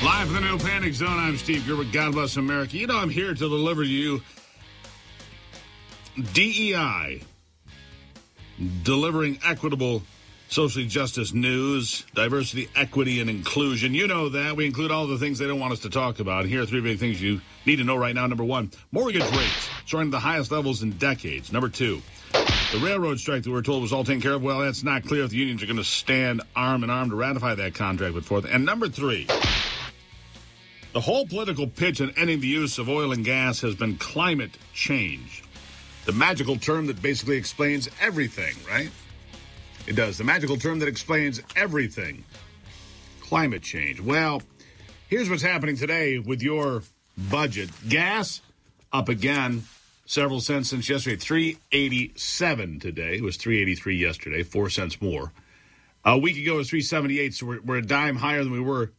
Live from the No Panic Zone, I'm Steve Gerber. God bless America. You know, I'm here to deliver to you DEI, delivering equitable social justice news, diversity, equity, and inclusion. You know that. We include all the things they don't want us to talk about. Here are three big things you need to know right now. Number one, mortgage rates soaring to the highest levels in decades. Number two, the railroad strike that we're told was all taken care of. Well, that's not clear if the unions are going to stand arm in arm to ratify that contract with Ford. And number three, the whole political pitch on ending the use of oil and gas has been climate change. The magical term that basically explains everything, right? It does. The magical term that explains everything. Climate change. Well, here's what's happening today with your budget. Gas up again, several cents since yesterday. $3.87 today. It was $3.83 yesterday, 4 cents more. A week ago it was $3.78, so we're a dime higher than we were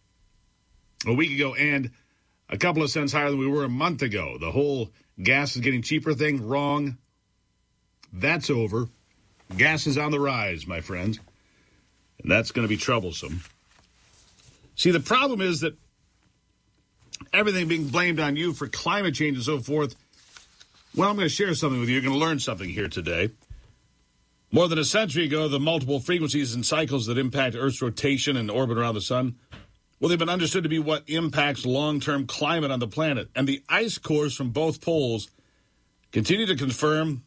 a week ago and a couple of cents higher than we were a month ago. The whole gas is getting cheaper thing, wrong. That's over. Gas is on the rise, my friends, and that's going to be troublesome. See, the problem is that everything being blamed on you for climate change and so forth. Well, I'm going to share something with you. You're going to learn something here today. More than a century ago, the multiple frequencies and cycles that impact Earth's rotation and orbit around the sun, well, they've been understood to be what impacts long-term climate on the planet. And the ice cores from both poles continue to confirm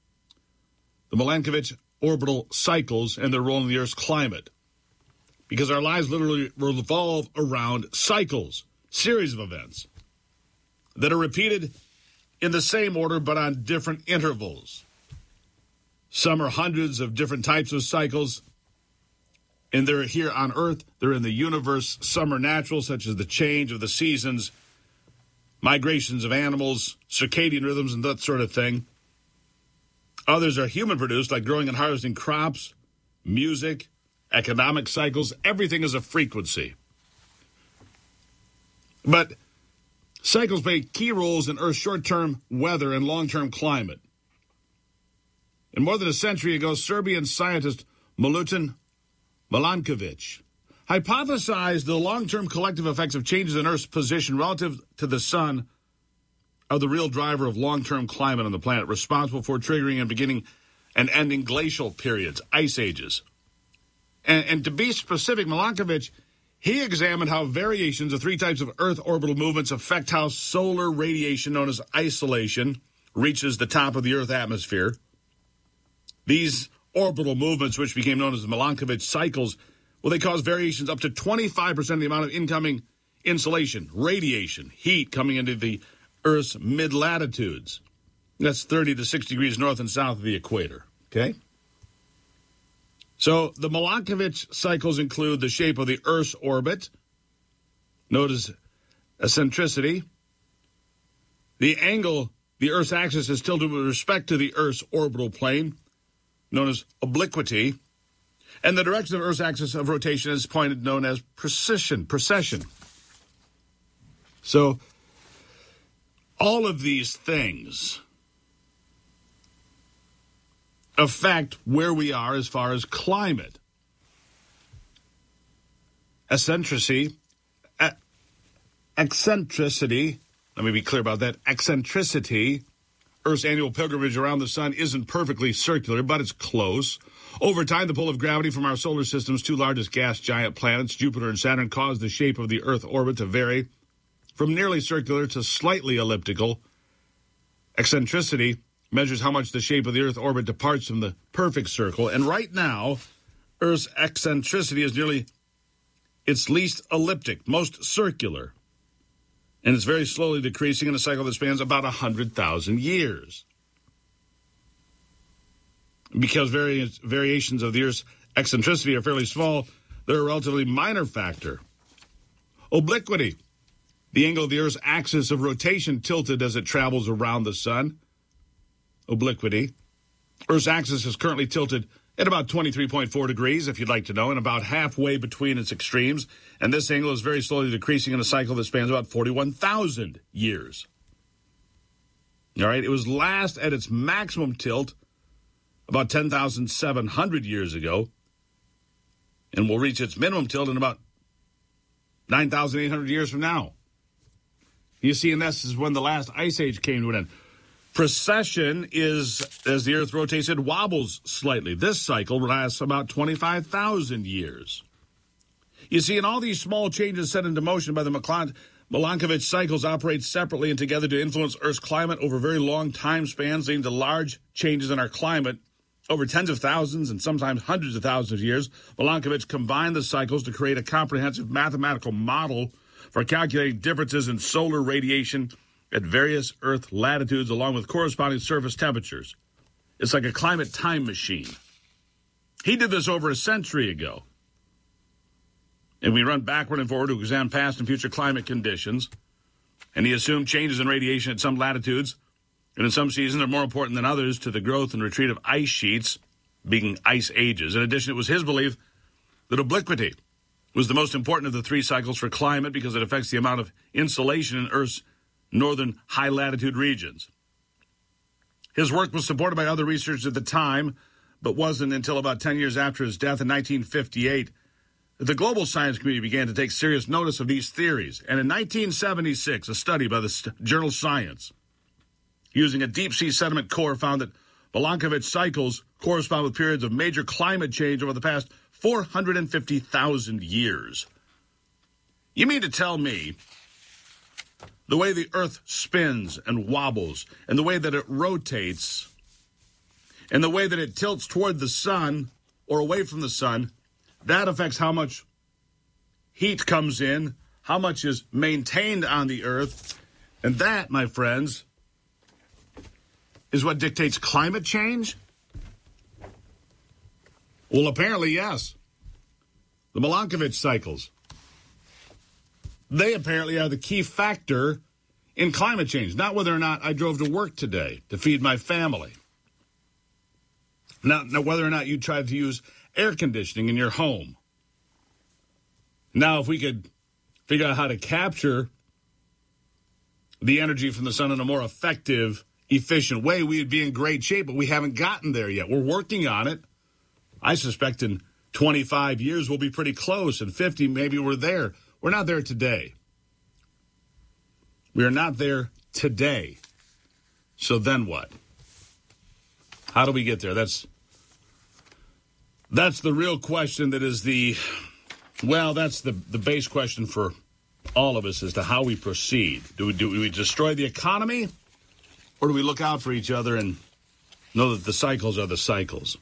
the Milankovitch orbital cycles and their role in the Earth's climate. Because our lives literally revolve around cycles, series of events that are repeated in the same order but on different intervals. Some are hundreds of different types of cycles, and they're here on Earth. They're in the universe. Some are natural, such as the change of the seasons, migrations of animals, circadian rhythms, and that sort of thing. Others are human-produced, like growing and harvesting crops, music, economic cycles. Everything is a frequency. But cycles play key roles in Earth's short-term weather and long-term climate. And more than a century ago, Serbian scientist Milutin Milankovitch hypothesized the long-term collective effects of changes in Earth's position relative to the sun are the real driver of long-term climate on the planet, responsible for triggering and beginning and ending glacial periods, ice ages. And to be specific, Milankovitch, he examined how variations of three types of Earth orbital movements affect how solar radiation, known as isolation, reaches the top of the Earth atmosphere. These orbital movements, which became known as the Milankovitch cycles, well, they cause variations up to 25% of the amount of incoming insolation, radiation, heat coming into the Earth's mid-latitudes. That's 30 to 60 degrees north and south of the equator, okay? So the Milankovitch cycles include the shape of the Earth's orbit, known as eccentricity, the angle the Earth's axis is tilted with respect to the Earth's orbital plane, known as obliquity, and the direction of Earth's axis of rotation is pointed, known as precession. So all of these things affect where we are as far as climate. Eccentricity, let me be clear about that, eccentricity, Earth's annual pilgrimage around the sun, isn't perfectly circular, but it's close. Over time, the pull of gravity from our solar system's two largest gas giant planets, Jupiter and Saturn, caused the shape of the Earth orbit to vary from nearly circular to slightly elliptical. Eccentricity measures how much the shape of the Earth orbit departs from the perfect circle. And right now, Earth's eccentricity is nearly its least elliptic, most circular. And it's very slowly decreasing in a cycle that spans about 100,000 years. Because variations of the Earth's eccentricity are fairly small, they're a relatively minor factor. Obliquity, the angle of the Earth's axis of rotation tilted as it travels around the sun. Obliquity. Earth's axis is currently tilted at about 23.4 degrees, if you'd like to know, and about halfway between its extremes. And this angle is very slowly decreasing in a cycle that spans about 41,000 years. All right, it was last at its maximum tilt about 10,700 years ago, and will reach its minimum tilt in about 9,800 years from now. You see, and this is when the last ice age came to an end. Precession is, as the Earth rotates, it wobbles slightly. This cycle lasts about 25,000 years. You see, and all these small changes set into motion by the Milankovitch cycles operate separately and together to influence Earth's climate over very long time spans, leading to large changes in our climate over tens of thousands and sometimes hundreds of thousands of years. Milankovitch combined the cycles to create a comprehensive mathematical model for calculating differences in solar radiation at various Earth latitudes along with corresponding surface temperatures. It's like a climate time machine. He did this over a century ago. And we run backward and forward to examine past and future climate conditions. And he assumed changes in radiation at some latitudes and in some seasons are more important than others to the growth and retreat of ice sheets, being ice ages. In addition, it was his belief that obliquity was the most important of the three cycles for climate because it affects the amount of insolation in Earth's northern high-latitude regions. His work was supported by other researchers at the time, but wasn't until about 10 years after his death in 1958 that the global science community began to take serious notice of these theories. And in 1976, a study by the journal Science, using a deep-sea sediment core, found that Milankovitch cycles correspond with periods of major climate change over the past 450,000 years. You mean to tell me the way the Earth spins and wobbles, and the way that it rotates, and the way that it tilts toward the sun or away from the sun, that affects how much heat comes in, how much is maintained on the Earth, and that, my friends, is what dictates climate change? Well, apparently, yes. The Milankovitch cycles. They apparently are the key factor in climate change, not whether or not I drove to work today to feed my family. Not whether or not you tried to use air conditioning in your home. Now, if we could figure out how to capture the energy from the sun in a more effective, efficient way, we would be in great shape, but we haven't gotten there yet. We're working on it. I suspect in 25 years we'll be pretty close. In 50, maybe we're there. We're not there today. We are not there today. So then what? How do we get there? That's the real question that is that's the base question for all of us as to how we proceed. Do we destroy the economy, or do we look out for each other and know that the cycles are the cycles?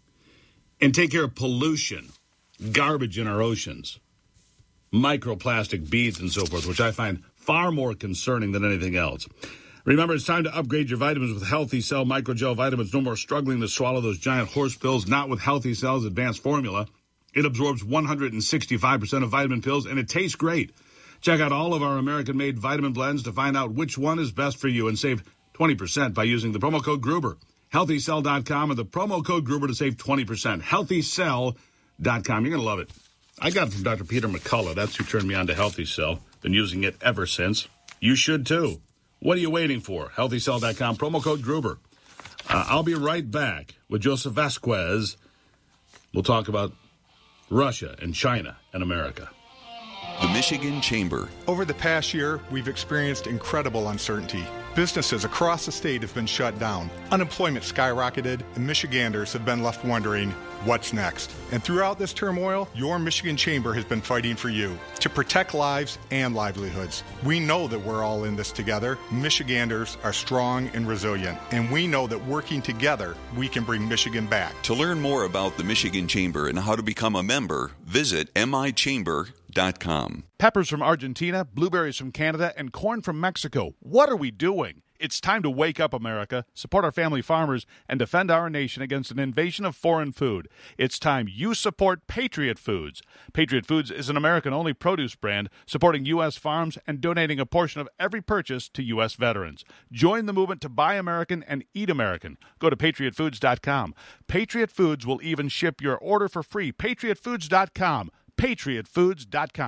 And take care of pollution, garbage in our oceans, microplastic beads and so forth, which I find far more concerning than anything else. Remember, it's time to upgrade your vitamins with Healthy Cell Microgel vitamins. No more struggling to swallow those giant horse pills, not with Healthy Cell's advanced formula. It absorbs 165% of vitamin pills, and it tastes great. Check out all of our American-made vitamin blends to find out which one is best for you and save 20% by using the promo code Gruber. HealthyCell.com and the promo code Gruber to save 20%. HealthyCell.com. You're going to love it. I got it from Dr. Peter McCullough. That's who turned me on to Healthy Cell. Been using it ever since. You should, too. What are you waiting for? HealthyCell.com, promo code Gruber. I'll be right back with Joseph Vasquez. We'll talk about Russia and China and America. The Michigan Chamber. Over the past year, we've experienced incredible uncertainty. Businesses across the state have been shut down. Unemployment skyrocketed, and Michiganders have been left wondering, what's next? And throughout this turmoil, your Michigan Chamber has been fighting for you to protect lives and livelihoods. We know that we're all in this together. Michiganders are strong and resilient, and we know that working together, we can bring Michigan back. To learn more about the Michigan Chamber and how to become a member, visit michamber.com. Peppers from Argentina, blueberries from Canada, and corn from Mexico. What are we doing? It's time to wake up, America, support our family farmers, and defend our nation against an invasion of foreign food. It's time you support Patriot Foods. Patriot Foods is an American-only produce brand supporting U.S. farms and donating a portion of every purchase to U.S. veterans. Join the movement to buy American and eat American. Go to patriotfoods.com. Patriot Foods will even ship your order for free. patriotfoods.com. patriotfoods.com.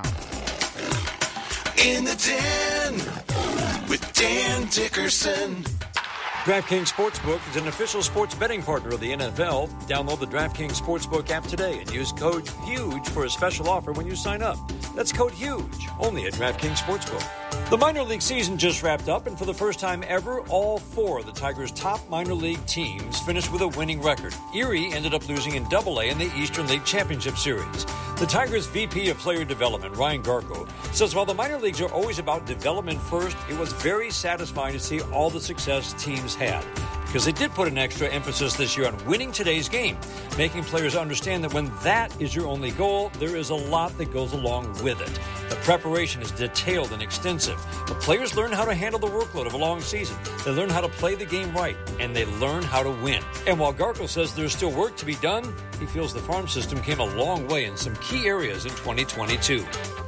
In the Den with Dan Dickerson. DraftKings Sportsbook is an official sports betting partner of the NFL. Download the DraftKings Sportsbook app today and use code HUGE for a special offer when you sign up. That's code HUGE, only at DraftKings Sportsbook. The minor league season just wrapped up, and for the first time ever, all 4 of the Tigers' top minor league teams finished with a winning record. Erie ended up losing in AA in the Eastern League Championship Series. The Tigers' VP of Player Development, Ryan Garko, says while the minor leagues are always about development first, it was very satisfying to see all the success teams had. Because they did put an extra emphasis this year on winning today's game, making players understand that when that is your only goal, there is a lot that goes along with it. The preparation is detailed and extensive. The players learn how to handle the workload of a long season. They learn how to play the game right, and they learn how to win. And while Garko says there's still work to be done, he feels the farm system came a long way in some key areas in 2022.